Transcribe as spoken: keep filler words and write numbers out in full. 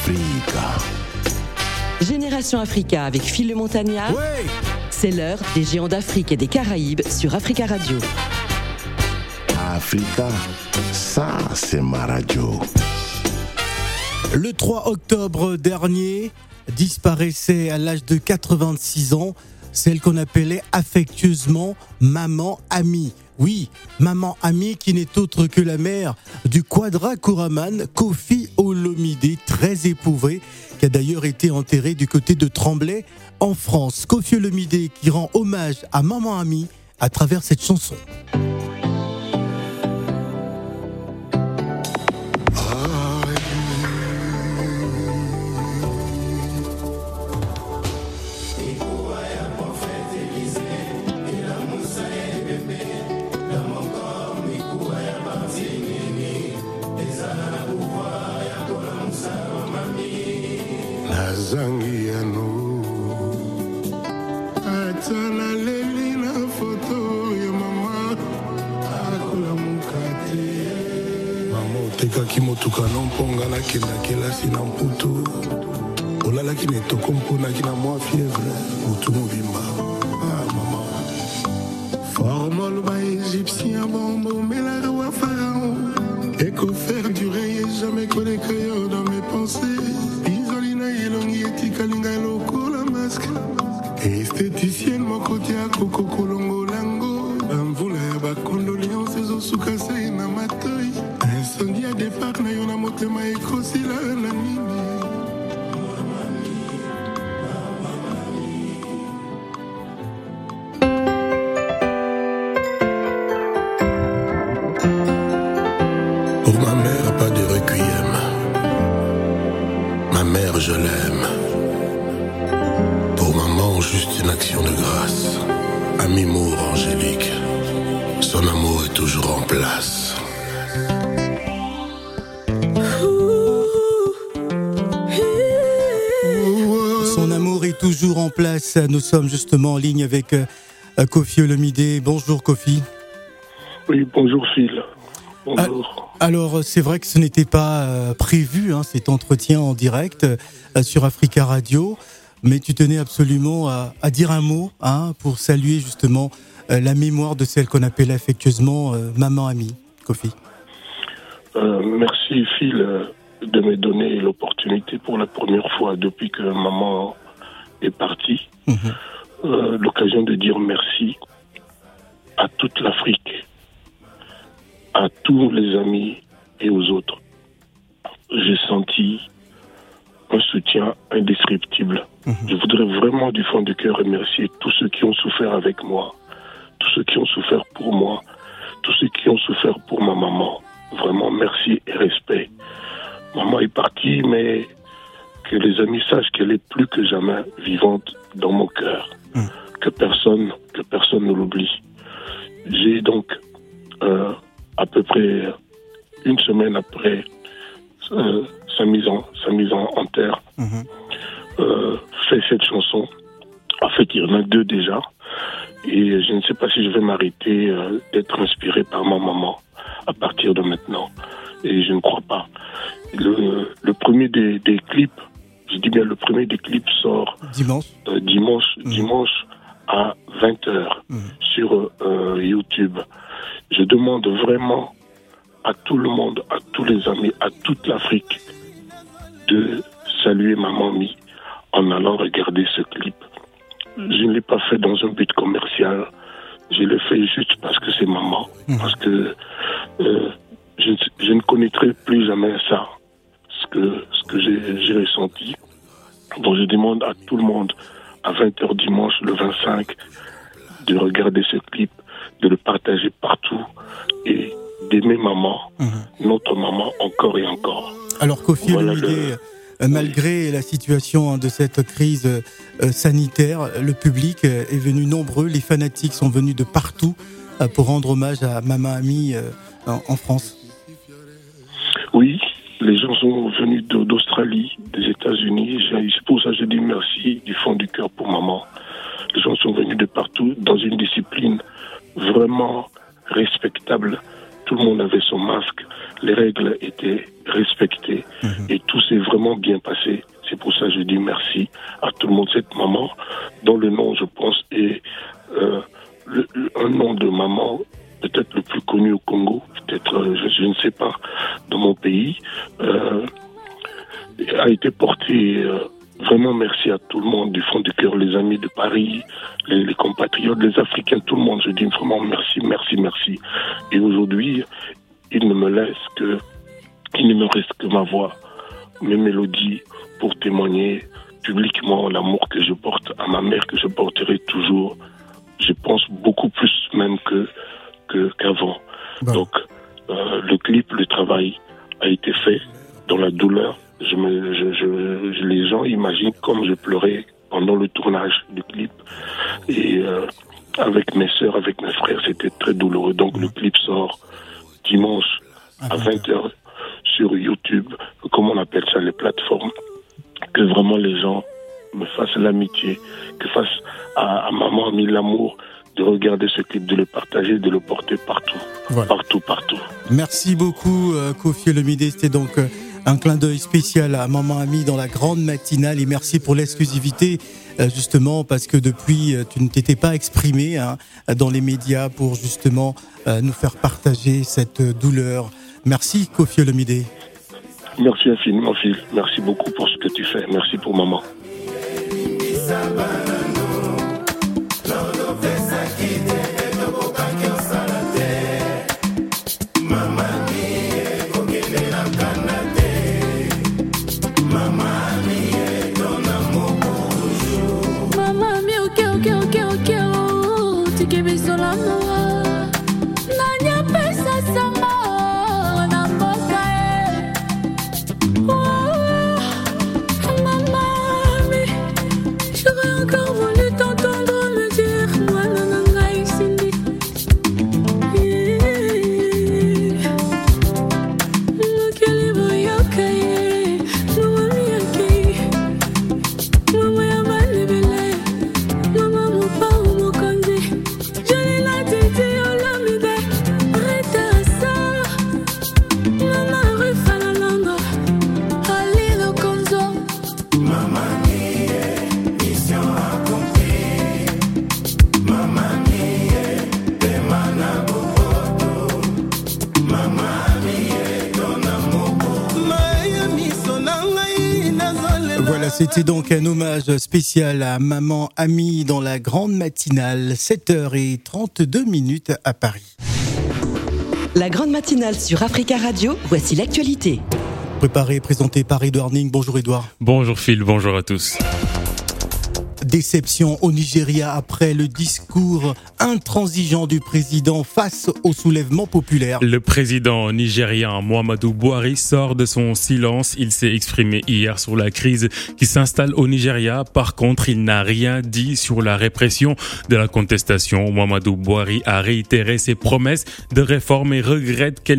Africa. Génération Africa avec Phil le Montagnard. Ouais. C'est l'heure des géants d'Afrique et des Caraïbes sur Africa Radio. Africa, ça c'est ma radio. Le trois octobre dernier, disparaissait à l'âge de quatre-vingt-six ans celle qu'on appelait affectueusement Maman Ami. Oui, Maman Ami qui n'est autre que la mère du Quadra Koraman, Koffi Olomide, très éprouvé, qui a d'ailleurs été enterré du côté de Tremblay en France. Koffi Olomide qui rend hommage à Maman Ami à travers cette chanson. Zangi yano atala leli na foto ya mama akula mukate mama otekaki motuka nomponga nakendaki elasi na mputu olalaki na etoko mponaki na mwa fievre mutu mobimba ah mama formol ba égyptien bombomelaka wa pharaon eko faire durer et jamais connaître yo dans mes pensées. Kalinga lokola masque esthéticienne mon côté à coco kolongo lango amvula ya ba condoléances osuka sai na matoi incendie à départ na yona motema ekosi la na nini pour ma mère pas de requiem, ma mère je l'aime. Juste une action de grâce. Ami Mour angélique, son amour est toujours en place. Son amour est toujours en place. Nous sommes justement en ligne avec euh, Koffi Olomide. Bonjour Koffi. Oui, bonjour Phil. Bonjour. Alors, c'est vrai que ce n'était pas euh, prévu, hein, cet entretien en direct euh, sur Africa Radio. Mais tu tenais absolument à, à dire un mot hein, pour saluer justement euh, la mémoire de celle qu'on appelle affectueusement euh, Maman Ami. Koffi. Euh, merci Phil de me donner l'opportunité pour la première fois depuis que maman est partie. Mmh. Euh, l'occasion de dire merci à toute l'Afrique, à tous les amis et aux autres. J'ai senti un soutien indescriptible. Mmh. Je voudrais vraiment du fond du cœur remercier tous ceux qui ont souffert avec moi, tous ceux qui ont souffert pour moi, tous ceux qui ont souffert pour ma maman. Vraiment merci et respect. Maman est partie, mais que les amis sachent qu'elle est plus que jamais vivante dans mon cœur. Mmh. Que personne, que personne ne l'oublie. J'ai donc, euh, à peu près une semaine après euh, sa mise en, sa mise en, en terre, mmh. euh, fait cette chanson. En fait, il y en a deux déjà. Et je ne sais pas si je vais m'arrêter euh, d'être inspiré par ma maman à partir de maintenant. Et je ne crois pas. Le, le premier des, des clips, je dis bien le premier des clips sort dimanche, euh, dimanche, mmh. dimanche à vingt heures mmh. sur euh, YouTube. Je demande vraiment à tout le monde, à tous les amis, à toute l'Afrique de saluer Maman Mi en allant regarder ce clip. Je ne l'ai pas fait dans un but commercial. Je l'ai fait juste parce que c'est maman. Mmh. Parce que euh, je, je ne connaîtrai plus jamais ça, ce que, ce que j'ai, j'ai ressenti. Donc je demande à tout le monde, à vingt heures dimanche, le vingt-cinq, de regarder ce clip, de le partager partout et d'aimer maman, mmh. notre maman, encore et encore. Alors Koffi voilà Olomide, le... malgré la situation de cette crise euh, sanitaire, le public est venu nombreux, les fanatiques sont venus de partout euh, pour rendre hommage à Maman Ami euh, en, en France. Oui, les gens sont venus d'Australie, des États-Unis. C'est pour ça que je dis merci du fond du cœur pour maman. Les gens sont venus de partout dans une discipline vraiment respectable. tout le monde avait son masque, les règles étaient respectées mmh. et tout s'est vraiment bien passé. C'est pour ça que je dis merci à tout le monde. Cette maman, dont le nom, je pense, est euh, le, le, un nom de maman peut-être le plus connu au Congo, peut-être, euh, je, je ne sais pas, dans mon pays, euh, a été porté. Euh, vraiment merci à tout le monde, du fond du cœur, les amis de Paris, les, les compatriotes, les Africains, tout le monde. Je dis vraiment merci, merci, merci. Et aujourd'hui, il ne me laisse que, il ne me reste que ma voix, mes mélodies, pour témoigner publiquement l'amour que je porte à ma mère, que je porterai toujours. Je pense beaucoup plus même que, que qu'avant. Bon. Donc, euh, le clip, le travail a été fait dans la douleur. Je me, je, je, je, les gens imaginent comme je pleurais pendant le tournage du clip. Et euh, avec mes sœurs, avec mes frères, c'était très douloureux. Donc, le clip sort dimanche à vingt heures sur YouTube, comment on appelle ça, les plateformes. Que vraiment les gens me fassent l'amitié, que fassent à, à Maman Ami l'amour de regarder ce clip, de le partager, de le porter partout, voilà. partout, partout. Merci beaucoup euh, Koffi Olomide, c'était donc euh, un clin d'œil spécial à Maman Ami dans la grande matinale et merci pour l'exclusivité euh, justement parce que depuis euh, tu ne t'étais pas exprimé hein, dans les médias pour justement euh, nous faire partager cette euh, douleur. Merci Koffi Olomide. Merci infiniment, Phil. Merci beaucoup pour ce que tu fais. Merci pour maman. C'était donc un hommage spécial à Maman Ami dans la grande matinale, sept heures trente-deux minutes à Paris. La grande matinale sur Africa Radio, voici l'actualité. Préparé et présenté par Edouard Ning. Bonjour Edouard. Bonjour Phil, bonjour à tous. Déception au Nigeria après le discours intransigeant du président face au soulèvement populaire. Le président nigérien Muhammadu Buhari sort de son silence. Il s'est exprimé hier sur la crise qui s'installe au Nigeria. Par contre, il n'a rien dit sur la répression de la contestation. Muhammadu Buhari a réitéré ses promesses de réforme et regrette qu'elle